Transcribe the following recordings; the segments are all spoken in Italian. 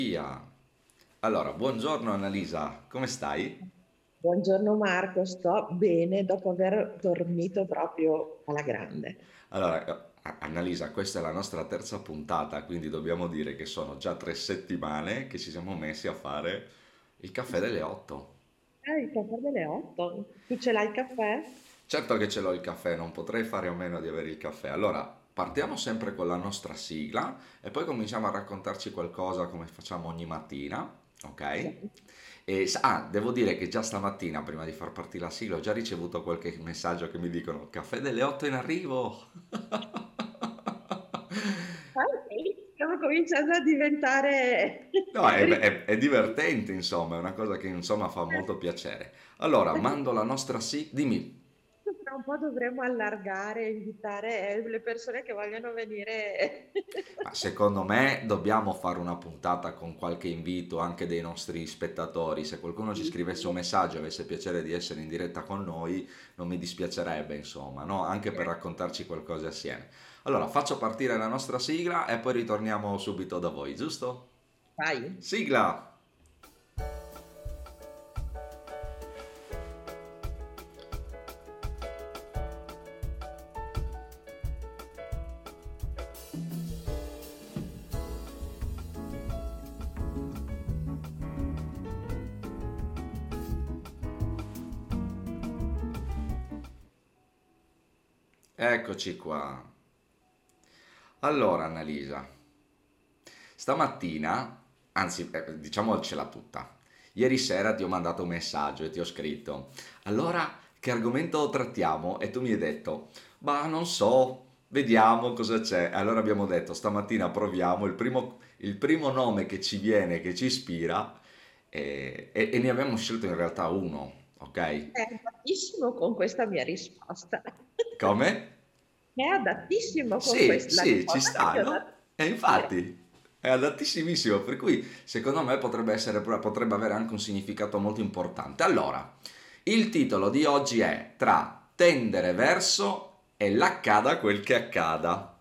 Via. Allora, buongiorno Annalisa, come stai? Buongiorno Marco, sto bene dopo aver dormito proprio alla grande. Allora, Annalisa, questa è la nostra terza puntata, quindi dobbiamo dire che sono già 3 settimane che ci siamo messi a fare il caffè delle 8. Il caffè delle 8. Tu ce l'hai il caffè? Certo che ce l'ho il caffè, non potrei fare a meno di avere il caffè. Allora, partiamo sempre con la nostra sigla e poi cominciamo a raccontarci qualcosa come facciamo ogni mattina, ok? Sì. Devo dire che già stamattina, prima di far partire la sigla, ho già ricevuto qualche messaggio che mi dicono caffè delle 8 in arrivo. Ah, sì, stiamo cominciando a diventare No, ricchi. è divertente, insomma, è una cosa che insomma fa molto piacere. Allora, mando la nostra sigla. Dimmi. Tra un po' dovremmo allargare e invitare le persone che vogliono venire. Ma secondo me dobbiamo fare una puntata con qualche invito anche dei nostri spettatori. Se qualcuno ci scrivesse un messaggio e avesse piacere di essere in diretta con noi, non mi dispiacerebbe, insomma, no? Anche per raccontarci qualcosa assieme. Allora, faccio partire la nostra sigla e poi ritorniamo subito da voi, giusto? Vai. Sigla! Eccoci qua. Allora, Annalisa, stamattina, anzi, diciamocela tutta. Ieri sera ti ho mandato un messaggio e ti ho scritto: allora, che argomento trattiamo? E tu mi hai detto: bah, non so, vediamo cosa c'è. Allora abbiamo detto: stamattina proviamo il primo nome che ci viene, che ci ispira, e ne abbiamo scelto in realtà uno, ok? È adattissimo con questa mia risposta. Come? È adattissimo con Sì, la sì, ci risposta che sta, ti ho no? dato. E infatti è adattissimissimo, per cui secondo me potrebbe avere anche un significato molto importante. Allora, il titolo di oggi è Tra tendere verso e l'accada quel che accada.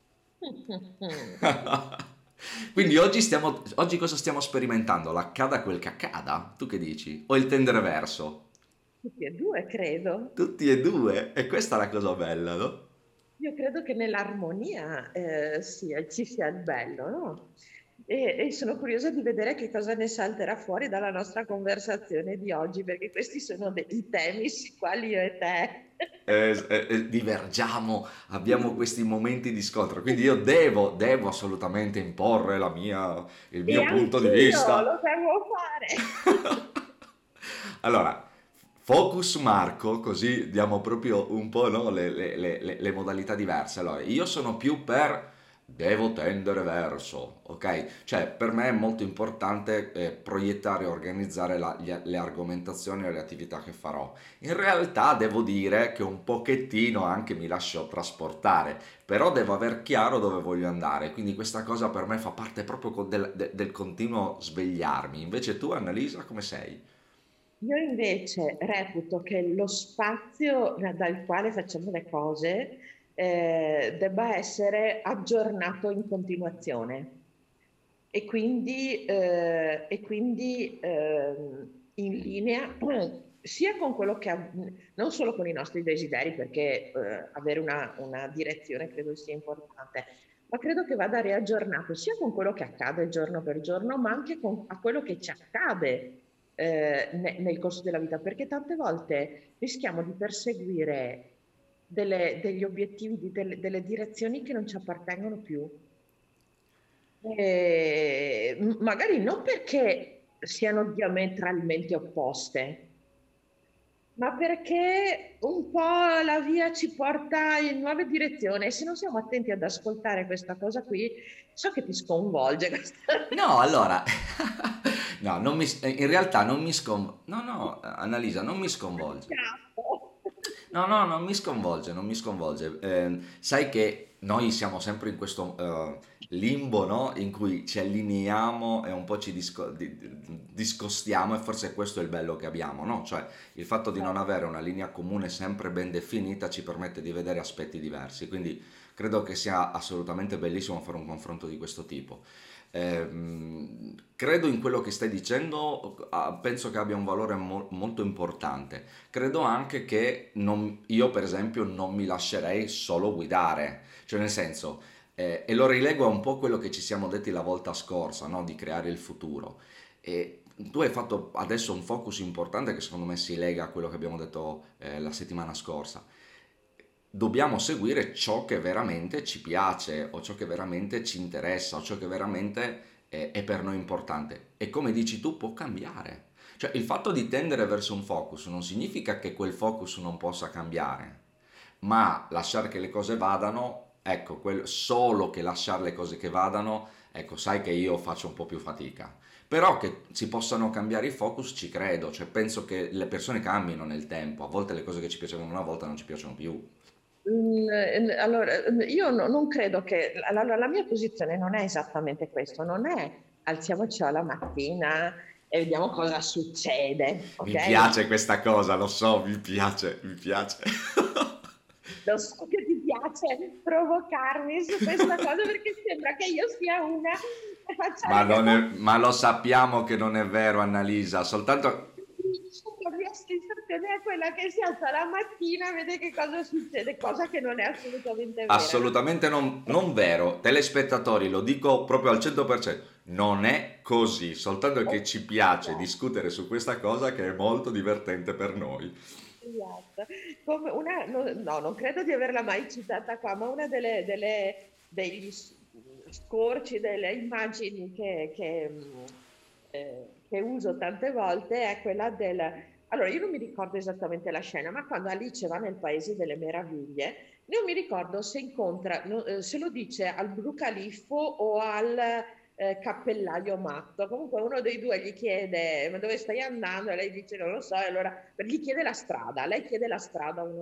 Quindi oggi cosa stiamo sperimentando? L'accada quel che accada? Tu che dici? O il tendere verso? Tutti e due, credo. Tutti e due, e questa è la cosa bella, no? Io credo che nell'armonia ci sia il bello, no? E sono curiosa di vedere che cosa ne salterà fuori dalla nostra conversazione di oggi, perché questi sono i temi sui quali io e te. Divergiamo, abbiamo questi momenti di scontro, quindi io devo assolutamente imporre il E mio punto di anch'io vista. lo devo fare. Allora, focus Marco, così diamo proprio un po', no, le modalità diverse. Allora, io sono più per devo tendere verso, ok? Cioè, per me è molto importante proiettare e organizzare le argomentazioni e le attività che farò. In realtà devo dire che un pochettino anche mi lascio trasportare, però devo aver chiaro dove voglio andare, quindi questa cosa per me fa parte proprio del continuo svegliarmi. Invece tu, Annalisa, come sei? Io invece reputo che lo spazio dal quale facciamo le cose debba essere aggiornato in continuazione e quindi in linea sia con quello non solo con i nostri desideri, perché avere una direzione credo sia importante, ma credo che vada riaggiornato sia con quello che accade giorno per giorno, ma anche a quello che ci accade nel corso della vita, perché tante volte rischiamo di perseguire degli obiettivi, delle direzioni che non ci appartengono più. Magari non perché siano diametralmente opposte, ma perché un po' la via ci porta in nuove direzioni e se non siamo attenti ad ascoltare questa cosa qui, so che ti sconvolge questa. No, allora, no, in realtà non mi sconvolge. No, no, Annalisa, non mi sconvolge. Capo. No, no, non mi sconvolge, non mi sconvolge. Sai che noi siamo sempre in questo limbo, no? In cui ci allineiamo e un po' ci discostiamo e forse questo è il bello che abbiamo, no? Cioè il fatto di non avere una linea comune sempre ben definita ci permette di vedere aspetti diversi, quindi credo che sia assolutamente bellissimo fare un confronto di questo tipo. Credo in quello che stai dicendo, penso che abbia un valore molto importante. Credo anche che io, per esempio, non mi lascerei solo guidare, cioè nel senso, e lo rilego a un po' quello che ci siamo detti la volta scorsa, no? Di creare il futuro. E tu hai fatto adesso un focus importante che secondo me si lega a quello che abbiamo detto la settimana scorsa. Dobbiamo seguire ciò che veramente ci piace o ciò che veramente ci interessa o ciò che veramente è per noi importante. E come dici tu, può cambiare. Cioè, il fatto di tendere verso un focus non significa che quel focus non possa cambiare, ma lasciare che le cose vadano, ecco, solo che lasciare le cose che vadano, ecco, sai che io faccio un po' più fatica. Però che si possano cambiare i focus ci credo, cioè penso che le persone cambino nel tempo, a volte le cose che ci piacevano una volta non ci piacciono più. Allora, io non credo che la mia posizione non è esattamente questo, non è alziamoci alla mattina e vediamo cosa succede, Mi ok? piace questa cosa, lo so, mi piace, mi piace. Lo so che ti piace provocarmi su questa cosa perché sembra che io sia una che faccia Ma, le ma lo sappiamo che non è vero, Annalisa, soltanto la mia sensazione è quella che si alza la mattina, vede che cosa succede, cosa che non è assolutamente vera, no? assolutamente non vero. Telespettatori, lo dico proprio al 100%, non è così, soltanto che ci piace discutere su questa cosa che è molto divertente per noi. Esatto. Come una, no, non credo di averla mai citata qua, ma una degli scorci, delle immagini che uso tante volte è quella del... Allora, io non mi ricordo esattamente la scena, ma quando Alice va nel Paese delle Meraviglie, non mi ricordo se incontra, se lo dice al Brucaliffo o al cappellaio matto. Comunque uno dei due gli chiede ma dove stai andando? E lei dice non lo so, e allora gli chiede la strada, lei chiede la strada a uno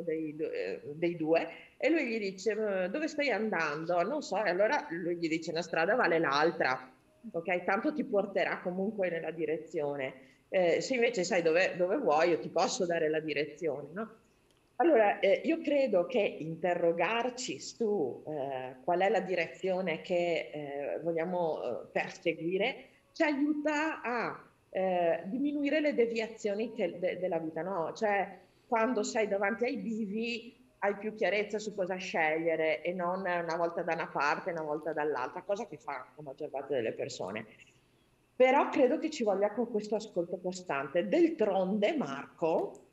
dei due e lui gli dice dove stai andando? Non so, e allora lui gli dice la strada vale l'altra, ok? Tanto ti porterà comunque nella direzione. Se invece sai dove vuoi, io ti posso dare la direzione, no? Allora, io credo che interrogarci su qual è la direzione che vogliamo perseguire ci aiuta a diminuire le deviazioni della vita, no? Cioè, quando sei davanti ai bivi hai più chiarezza su cosa scegliere e non una volta da una parte e una volta dall'altra, cosa che fa la maggior parte delle persone. Però credo che ci voglia con questo ascolto costante. D'altronde, Marco,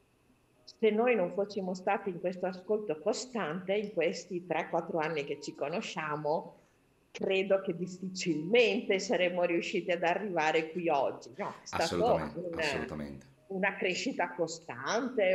se noi non fossimo stati in questo ascolto costante, in questi 3-4 anni che ci conosciamo, credo che difficilmente saremmo riusciti ad arrivare qui oggi. No, è stato Assolutamente, assolutamente. una crescita costante,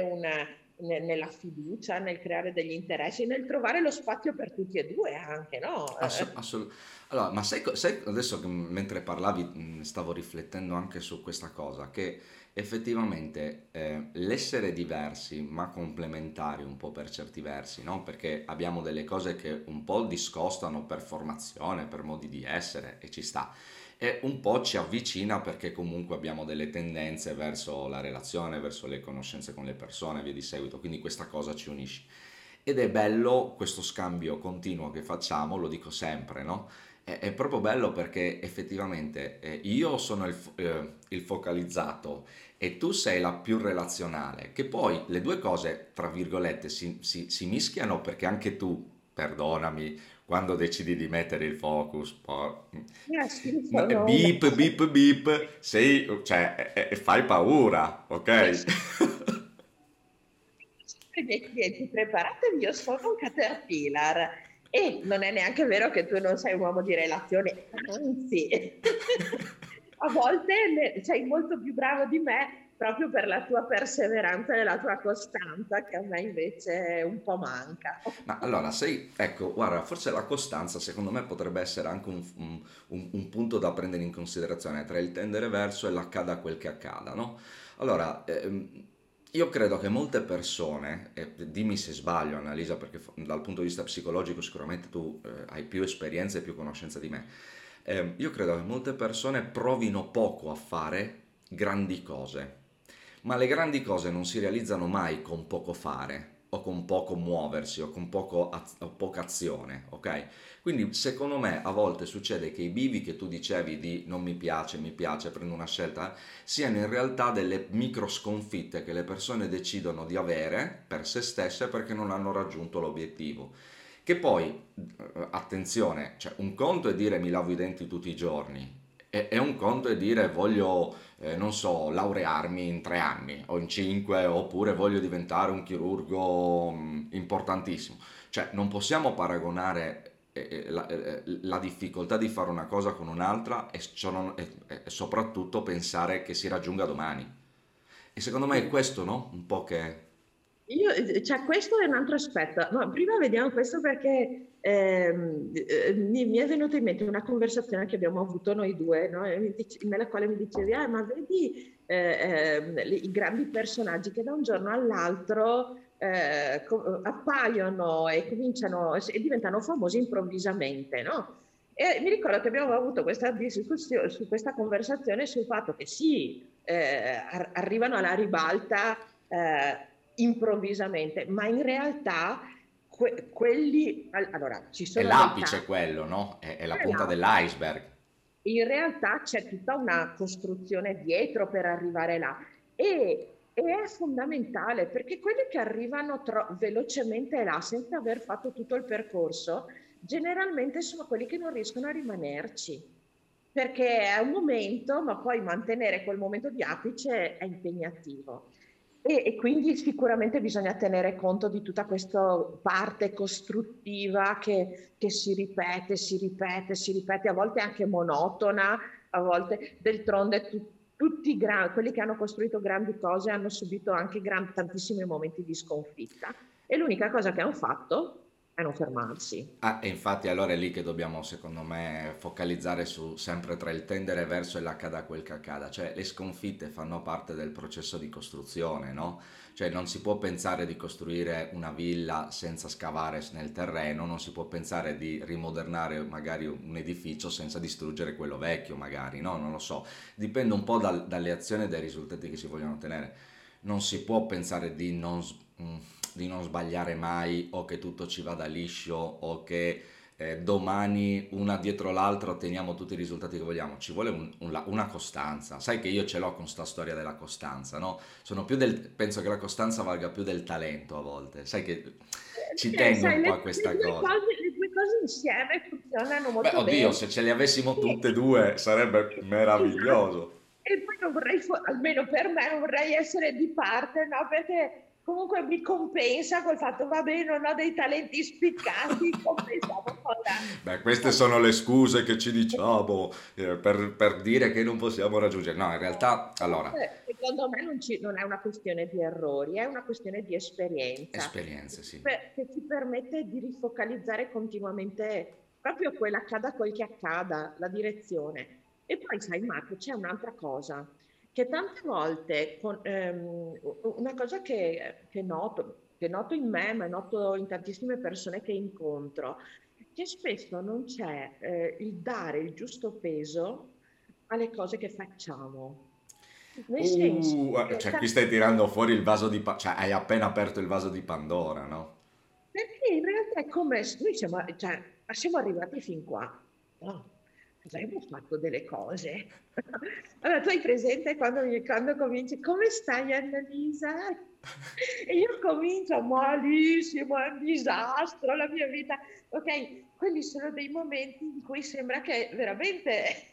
nella fiducia, nel creare degli interessi, nel trovare lo spazio per tutti e due anche, no? Allora, ma sai adesso che mentre parlavi stavo riflettendo anche su questa cosa, che effettivamente l'essere diversi ma complementari un po' per certi versi, no? Perché abbiamo delle cose che un po' discostano per formazione, per modi di essere e ci sta. E un po' ci avvicina perché comunque abbiamo delle tendenze verso la relazione, verso le conoscenze con le persone e via di seguito, quindi questa cosa ci unisce. Ed è bello questo scambio continuo che facciamo, lo dico sempre, no? È proprio bello perché effettivamente io sono il focalizzato e tu sei la più relazionale, che poi le due cose, tra virgolette, si mischiano perché anche tu, perdonami, quando decidi di mettere il focus, Sì, sono una... beep, beep, beep, sei, cioè, fai paura, Io ok? sempre ai miei clienti, preparatevi, io sono un caterpillar e non è neanche vero che tu non sei un uomo di relazione, anzi, a volte sei molto più bravo di me proprio per la tua perseveranza e la tua costanza che a me invece un po' manca. Ma allora, sei, ecco, guarda, forse la costanza secondo me potrebbe essere anche un punto da prendere in considerazione tra il tendere verso e l'accada quel che accada, no? Allora, io credo che molte persone, e dimmi se sbaglio, Annalisa, perché dal punto di vista psicologico sicuramente tu hai più esperienza e più conoscenza di me, io credo che molte persone provino poco a fare grandi cose, ma le grandi cose non si realizzano mai con poco fare, o con poco muoversi o con o poca azione, ok? Quindi secondo me a volte succede che i bivi che tu dicevi di non mi piace, prendo una scelta, siano in realtà delle micro sconfitte che le persone decidono di avere per se stesse perché non hanno raggiunto l'obiettivo. Che poi, attenzione, cioè un conto è dire mi lavo i denti tutti i giorni e un conto è dire voglio, non so, laurearmi in 3 anni o in 5 oppure voglio diventare un chirurgo importantissimo. Cioè non possiamo paragonare la difficoltà di fare una cosa con un'altra e soprattutto pensare che si raggiunga domani. E secondo me è questo, no? Un po' che... Cioè, questo è un altro aspetto. No, prima vediamo questo perché mi è venuta in mente una conversazione che abbiamo avuto noi due, no? Nella quale mi dicevi, ma vedi i grandi personaggi che da un giorno all'altro appaiono e cominciano e diventano famosi improvvisamente, no? E mi ricordo che abbiamo avuto questa discussione, su questa conversazione sul fatto che sì, arrivano alla ribalta improvvisamente, ma in realtà quelli, allora ci È sono dei l'apice casi, quello, no? È la punta l'apice. dell'iceberg. In realtà c'è tutta una costruzione dietro per arrivare là e è fondamentale perché quelli che arrivano velocemente là senza aver fatto tutto il percorso, generalmente sono quelli che non riescono a rimanerci. Perché è un momento, ma poi mantenere quel momento di apice è impegnativo. E quindi sicuramente bisogna tenere conto di tutta questa parte costruttiva che si ripete, si ripete, si ripete, a volte anche monotona, a volte d'altronde tutti quelli che hanno costruito grandi cose hanno subito anche tantissimi momenti di sconfitta. E l'unica cosa che hanno fatto è non fermarsi. Ah, e infatti allora è lì che dobbiamo, secondo me, focalizzare su sempre tra il tendere verso e l'accada quel che accada, cioè le sconfitte fanno parte del processo di costruzione, no? Cioè non si può pensare di costruire una villa senza scavare nel terreno, non si può pensare di rimodernare magari un edificio senza distruggere quello vecchio, magari, no? Non lo so, dipende un po' dalle azioni e dai risultati che si vogliono ottenere. Non si può pensare di non sbagliare mai o che tutto ci vada liscio o che domani una dietro l'altra otteniamo tutti i risultati che vogliamo. Ci vuole una costanza. Sai che io ce l'ho con sta storia della costanza, no? Penso che la costanza valga più del talento a volte. Sai che ci Perché, tengo sai, un po' a questa cosa. le due cose insieme funzionano Beh, molto oddio, bene. se ce le avessimo tutte e E- due sarebbe esatto. meraviglioso. E poi non vorrei, almeno per me, non vorrei essere di parte, no? Perché comunque mi compensa col fatto, vabbè, non ho dei talenti spiccati, compensiamo Beh, queste sono le scuse che ci diciamo per dire che non possiamo raggiungere. No, in realtà, allora, Secondo me non è una questione di errori, è una questione di esperienza esperienze, sì. che ti permette di rifocalizzare continuamente proprio quella accada quel che accada, la direzione. E poi sai, Marco, c'è un'altra cosa, che tante volte, una cosa che noto in me, ma noto in tantissime persone che incontro, che spesso non c'è il dare il giusto peso alle cose che facciamo. Nel senso che Cioè qui stai tirando fuori il vaso di Pandora, cioè hai appena aperto il vaso di Pandora, no? perché in realtà è come noi siamo, cioè, siamo arrivati fin qua, no? Avremmo fatto delle cose. Allora, tu hai presente quando cominci, come stai Annalisa? E io comincio malissimo, è un disastro la mia vita. Ok, quelli sono dei momenti in cui sembra che veramente...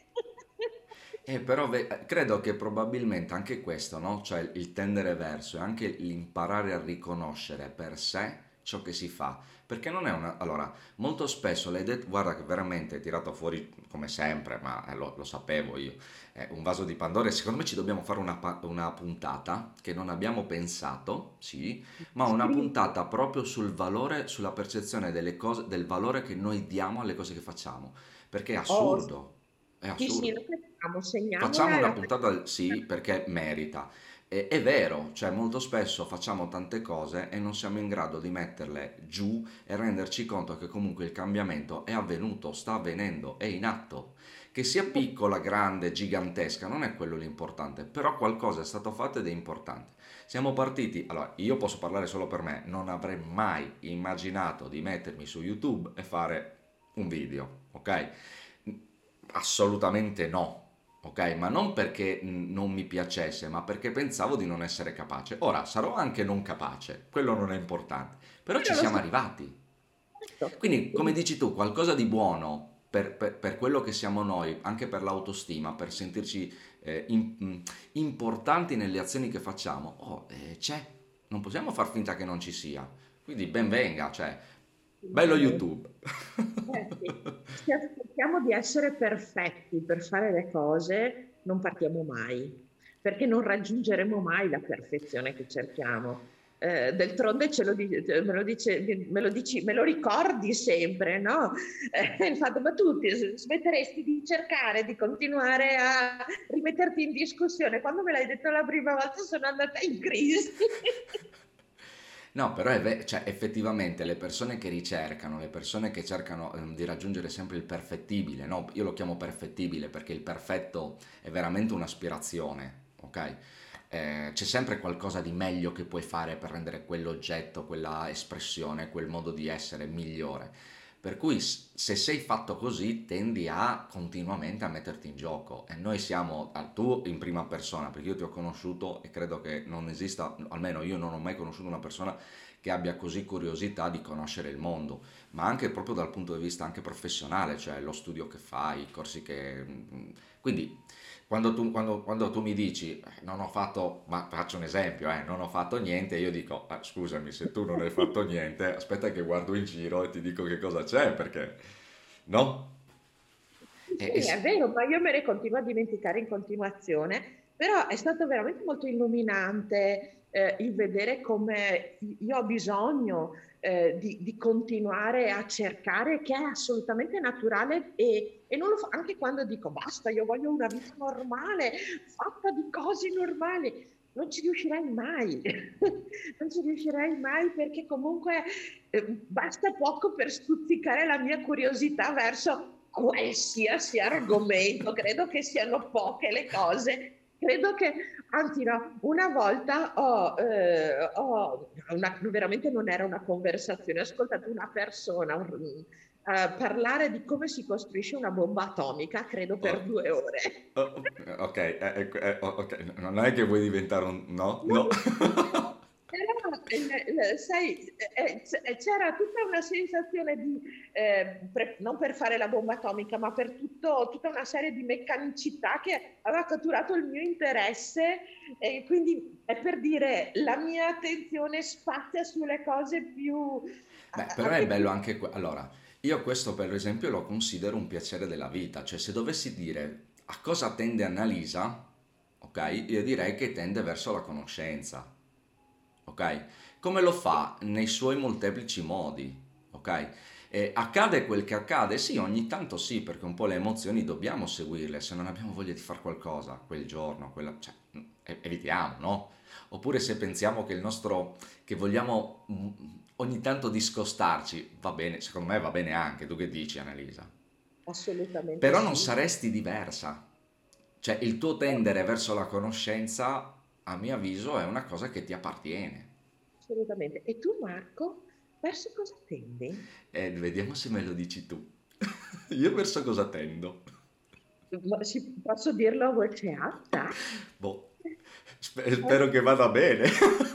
Però credo che probabilmente anche questo, no? Cioè il tendere verso e anche l'imparare a riconoscere per sé ciò che si fa. Perché non è una... Allora, molto spesso l'hai detto, guarda che veramente hai tirato fuori, come sempre, ma lo sapevo io, un vaso di Pandora e secondo me ci dobbiamo fare una puntata che non abbiamo pensato, sì, ma una Sì, puntata proprio sul valore, sulla percezione delle cose, del valore che noi diamo alle cose che facciamo. Perché oh, è sì, sì, assurdo. lo facciamo, Facciamo segniamola e una la puntata, facciamo. sì, perché merita. È vero, cioè molto spesso facciamo tante cose e non siamo in grado di metterle giù e renderci conto che comunque il cambiamento è avvenuto, sta avvenendo, è in atto. Che sia piccola, grande, gigantesca, non è quello l'importante, però qualcosa è stato fatto ed è importante. Siamo partiti, allora io posso parlare solo per me, non avrei mai immaginato di mettermi su YouTube e fare un video, ok? Assolutamente no. Ok, ma non perché non mi piacesse, ma perché pensavo di non essere capace. Ora sarò anche non capace, quello non è importante, però ci Però lo siamo stesso, arrivati. certo. Quindi, come dici tu, qualcosa di buono per quello che siamo noi, anche per l'autostima, per sentirci importanti nelle azioni che facciamo, c'è. Non possiamo far finta che non ci sia. Quindi ben venga, cioè, bello Assolutamente. YouTube. Sì. Se aspettiamo di essere perfetti per fare le cose, non partiamo mai, perché non raggiungeremo mai la perfezione che cerchiamo. D'altronde me lo dici, me lo ricordi sempre, no? Il fatto, ma tu smetteresti di cercare, di continuare a rimetterti in discussione. Quando me l'hai detto la prima volta sono andata in crisi. No, però cioè, effettivamente le persone che ricercano, le persone che cercano di raggiungere sempre il perfettibile, no? Io lo chiamo perfettibile perché il perfetto è veramente un'aspirazione, ok? C'è sempre qualcosa di meglio che puoi fare per rendere quell'oggetto, quella espressione, quel modo di essere migliore. Per cui se sei fatto così tendi a continuamente a metterti in gioco e noi siamo, tu in prima persona, perché io ti ho conosciuto e credo che non esista, almeno io non ho mai conosciuto una persona che abbia così curiosità di conoscere il mondo, ma anche proprio dal punto di vista anche professionale, cioè lo studio che fai, i corsi che... Quindi quando tu mi dici non ho fatto, ma faccio un esempio, non ho fatto niente, io dico scusami, se tu non hai fatto niente, aspetta che guardo in giro e ti dico che cosa c'è, perché no? Sì, E, e sì, è s- vero, ma io me ne continuo a dimenticare in continuazione, però è stato veramente molto illuminante il vedere come io ho bisogno di continuare a cercare, che è assolutamente naturale e non lo fa anche quando dico basta, io voglio una vita normale, fatta di cose normali. Non ci riuscirei mai, non ci riuscirei mai perché comunque basta poco per stuzzicare la mia curiosità verso qualsiasi argomento. Credo che siano poche le cose. Credo che, anzi no, una volta veramente non era una conversazione, ho ascoltato una persona parlare di come si costruisce una bomba atomica, credo per oh, 2 ore. ok, ok, non è che vuoi diventare un... No, No, no. però, sai, c'era tutta una sensazione di, non per fare la bomba atomica, ma per tutta una serie di meccanicità che aveva catturato il mio interesse e quindi è per dire la mia attenzione spazia sulle cose più, Beh, però è anche bello più. anche... allora, io questo per esempio lo considero un piacere della vita, cioè se dovessi dire a cosa tende Annalisa, ok, io direi che tende verso la conoscenza, ok? Come lo fa? Nei suoi molteplici modi, ok? Accade quel che accade? Sì, ogni tanto sì, perché un po' le emozioni dobbiamo seguirle, se non abbiamo voglia di fare qualcosa quel giorno, cioè, evitiamo, no? Oppure se pensiamo che il nostro, che vogliamo ogni tanto discostarci, va bene, secondo me va bene anche, tu che dici, Annalisa? Assolutamente Però non sì, saresti diversa, cioè il tuo tendere verso la conoscenza, a mio avviso, è una cosa che ti appartiene. assolutamente. E tu, Marco, verso cosa tendi? Vediamo se me lo dici tu. Io verso cosa tendo? Posso dirlo a voce alta? Boh, spero che vada bene.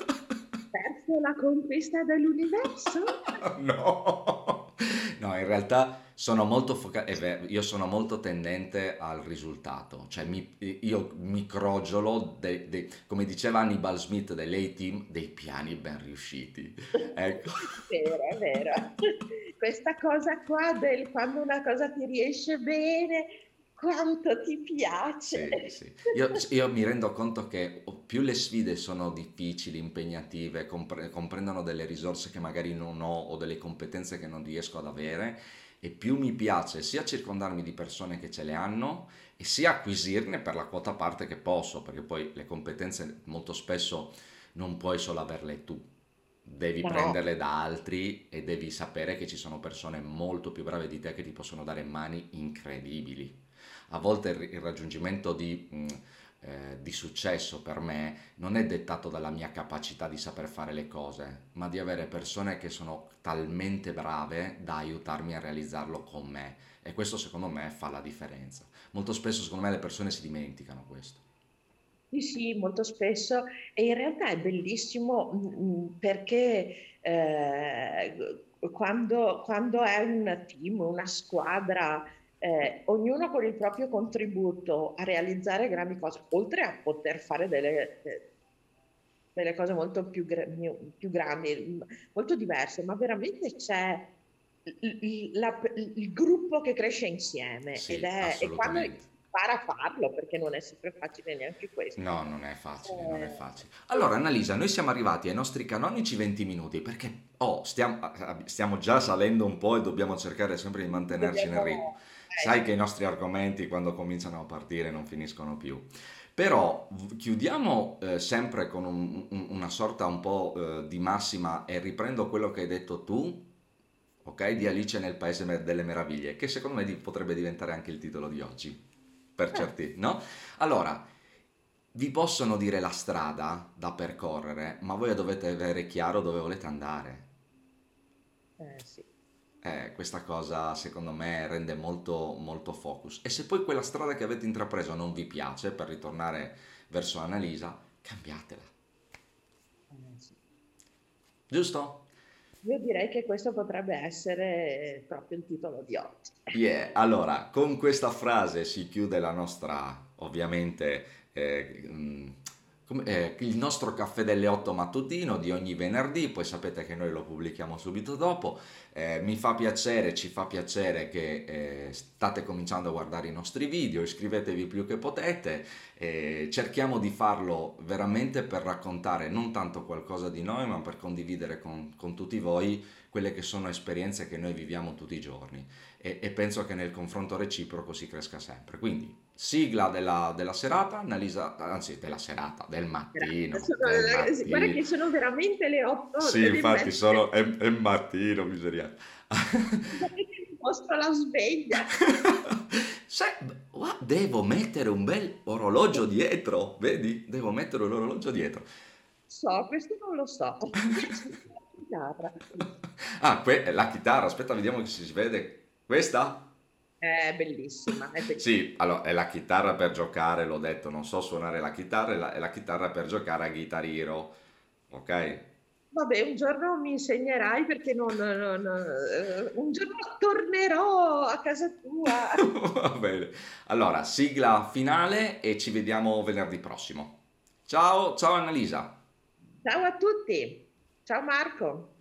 Verso la conquista dell'universo? No, no, in realtà sono molto io sono molto tendente al risultato, cioè io mi crogiolo, come diceva Hannibal Smith dell'A-Team, dei piani ben riusciti. Ecco. Vero, è vero. Questa cosa qua del quando una cosa ti riesce bene, quanto ti piace. Sì, sì. Io mi rendo conto che più le sfide sono difficili, impegnative, comprendono delle risorse che magari non ho o delle competenze che non riesco ad avere, e più mi piace sia circondarmi di persone che ce le hanno e sia acquisirne per la quota parte che posso, perché poi le competenze molto spesso non puoi solo averle tu, devi No, prenderle da altri e devi sapere che ci sono persone molto più brave di te che ti possono dare mani incredibili. A volte il raggiungimento di successo per me non è dettato dalla mia capacità di saper fare le cose, ma di avere persone che sono talmente brave da aiutarmi a realizzarlo con me. E questo secondo me fa la differenza. Molto spesso secondo me le persone si dimenticano questo. Sì, sì, molto spesso e in realtà è bellissimo perché quando è un team, una squadra, ognuno con il proprio contributo a realizzare grandi cose, oltre a poter fare delle cose molto più grandi, molto diverse, ma veramente c'è il gruppo che cresce insieme Sì, e quando assolutamente. impara a farlo, perché non è sempre facile neanche questo. No, non è facile, non è facile. Allora, Eh, Annalisa, noi siamo arrivati ai nostri canonici 20 minuti perché stiamo già salendo un po' e dobbiamo cercare sempre di mantenerci nel ritmo. dobbiamo, Sai che sì. i nostri argomenti quando cominciano a partire non finiscono più. Però chiudiamo sempre con una sorta un po' di massima e riprendo quello che hai detto tu, ok? Di Alice nel Paese delle Meraviglie, che secondo me potrebbe diventare anche il titolo di oggi, per Ah, certi, no? Allora, vi possono dire la strada da percorrere, ma voi dovete avere chiaro dove volete andare. sì. Questa cosa secondo me rende molto, molto focus. E se poi quella strada che avete intrapreso non vi piace, per ritornare verso Annalisa, cambiatela. Sì. Giusto? Io direi che questo potrebbe essere proprio il titolo di oggi. Yeah, allora con questa frase si chiude la nostra, ovviamente, il nostro caffè delle 8 mattutino di ogni venerdì, poi sapete che noi lo pubblichiamo subito dopo. Mi fa piacere, ci fa piacere che state cominciando a guardare i nostri video, iscrivetevi più che potete, cerchiamo di farlo veramente per raccontare non tanto qualcosa di noi, ma per condividere con tutti voi quelle che sono esperienze che noi viviamo tutti i giorni e penso che nel confronto reciproco si cresca sempre. Quindi, sigla della serata, Annalisa, anzi della serata, Grazie. del Guarda mattino. che sono veramente le 8 Sì, e infatti mezza. è mattino, miseria. Scusate che mi mostro la sveglia. Sai, devo mettere un bel orologio dietro, vedi? Devo mettere l'orologio dietro. So, questo non lo so. Mi piace la chitarra. Ah, la chitarra, aspetta, vediamo se si vede. Questa? È bellissima, è bellissima. Sì, allora è la chitarra per giocare, l'ho detto, non so suonare la chitarra, è la chitarra per giocare a Guitar Hero, ok? Vabbè, un giorno mi insegnerai perché un giorno tornerò a casa tua. Va bene. Allora, sigla finale e ci vediamo venerdì prossimo. Ciao, ciao Annalisa. Ciao a tutti. Ciao Marco.